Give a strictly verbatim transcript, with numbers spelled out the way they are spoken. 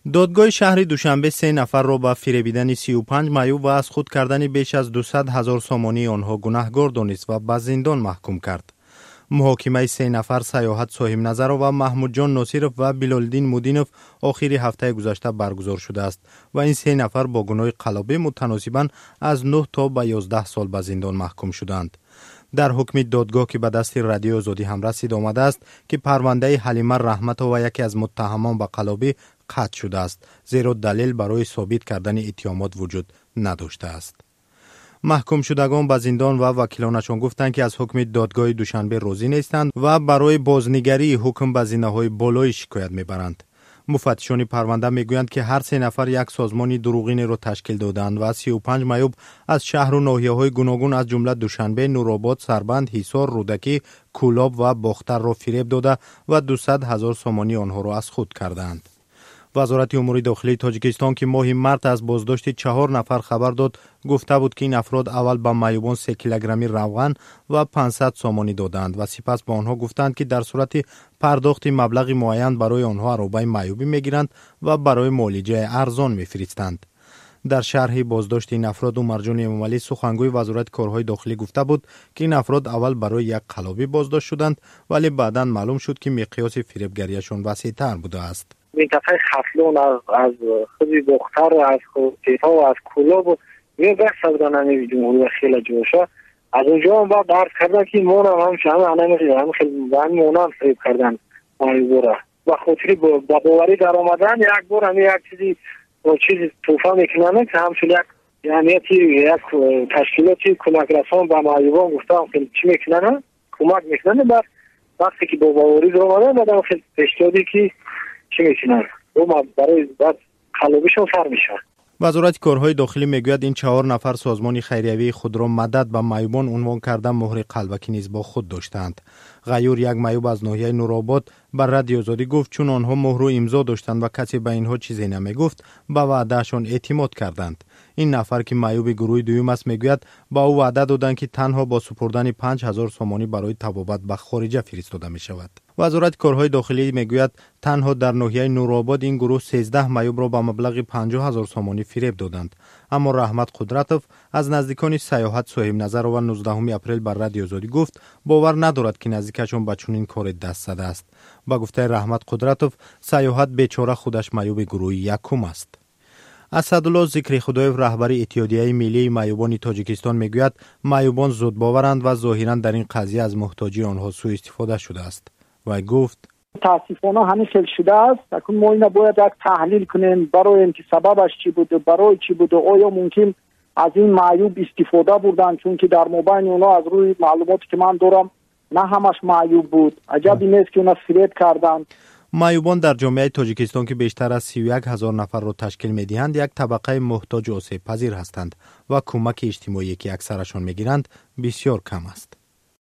دادگاه شهر دوشنبه سه نفر را با فریبیدن سی و پنج معیوب و از خود کردن بیش از دویست هزار سامانی آنها گناهکار دانست و به زندان محکوم کرد. محاکمه سه نفر سیاحت صاحب نظر و محمود جان ناصرов و بلالدین مودینов آخر هفته گذشته برگزار شده است و این سه نفر با گناه قلابه متناسباً از نه تا به یازده سال به زندان محکوم شدند. در حکم دادگاه که به دست رادیو آزادی هم رسید آمده است که پرونده حلیمه رحمتova یکی از متهمان به قلابه قطع شده است، زیرا دلیل برای ثابت کردن اتهامات وجود نداشته است. محکوم شدگان به زندان و وکیلانشان گفتند که از حکم دادگاه دوشنبه راضی نیستند و برای بازنگری حکم به زینه‌های بالای شکایت میبرند. مفتشان پرونده میگویند که هر سه نفر یک سازمان دروغین را تشکیل دادند و سی و پنج معیوب از شهر و ناحیه‌های گوناگون از جمله دوشنبه، نورآباد، سربند، حصار، رودکی، کولاب و باختر را فریب داده و دویست هزار سامانی آنها را از خود کردند. وزارت امور داخلی تاجیکستان که ماه مارس از بازداشت چهار نفر خبر داد، گفته بود که این افراد اول به معیوبان سه کیلوگرمی روغن و پانصد سامانی دادند و سپس به آنها گفتند که در صورت پرداخت مبلغ معین برای آنها عربه معیوبی میگیرند و برای معالجه ارزان میفرستند. در شرح بازداشت این افراد عمرجان امامعلی سخنگوی وزارت کارهای داخلی گفته بود که این افراد اول برای یک قلابی بازداشت شدند ولی بعداً معلوم شد که مقیاس فریبگریشان وسیع‌تر بوده است. منطقه خفلون از از خودی بختر و از خودیفا و از کولاب و یه بحث بودن همی جمهوری خیلی جوشا. از اونجا هم باید درد کردن که مون هم همشه همه هنه هم خیلی مون هم فریب کردن مایبورا و خودری با باوری در آمدن یک بار همی یک چیزی چیزی توفا میکنن که همچون یک یعنیتی یک تشکیلاتی کمک رسان به مایبان گفته هم خیلی چی میکنن کمک میکنن بر وقتی که با باوری در آمدن بعد خیلی اشتادی که چی میکنن او ما برای بعد خلابیشون سر میشه. وزارت کارهای داخلی میگوید این چهار نفر سازمان خیریوی خود را مدد به معیوبان عنوان کرده مهر قلبکی نیز با خود داشتند. غیور یک معیوب از ناحیه نورآباد بر رادیو آزادی گفت چون آنها مهر و امضا داشتند و کسی به اینها چیزی نمیگفت به وعدهشان اعتماد کردند. این نفر که معیوب گروه دوم است میگوید با او وعده دادند که تنها با سپردن پنج هزار سامانی برای طبابت به خارج فرستاده می شود. وزارت کارهای داخلی میگوید تنها در ناحیه نورآباد این گروه سیزده معیوب را با مبلغ پنجاه هزار سامانی فریب دادند. اما رحمت قدرتov از نزدیکان سیاحت صاحب نظر و نوزدهم اپریل بر رادیو آزادی گفت باور ندارد که نزدیکشان به چنین کار دست زده است. با گفته رحمت قدرتov سیاحت بیچاره خودش معیوب گروه یکم است. اسدالله ذکر خدایف رهبر اتحادیه ملی معیوبان تاجیکستان میگوید معیوبان زود باورند و ظاهرا در این قضیه از محتاجی آنها سوء استفاده شده است. و گفت تاسفانه همین فعل شده است. اکنون ما اینو باید یک تحلیل کنیم برای اینکه سببش چی بوده، برای چی بوده، آیا ممکن از این معیوب استفاده بردن، چون که در مابین اونا از روی معلوماتی که من دارم نه همش معیوب بود. عجب این است که اونا فریب کردن. معیوبان در جامعه تاجیکستان که بیشتر از سی و یک هزار نفر را تشکیل می‌دهند یک طبقه محتاج و آسیب پذیر هستند و کمک اجتماعی که اکثرشان می‌گیرند بسیار کم است.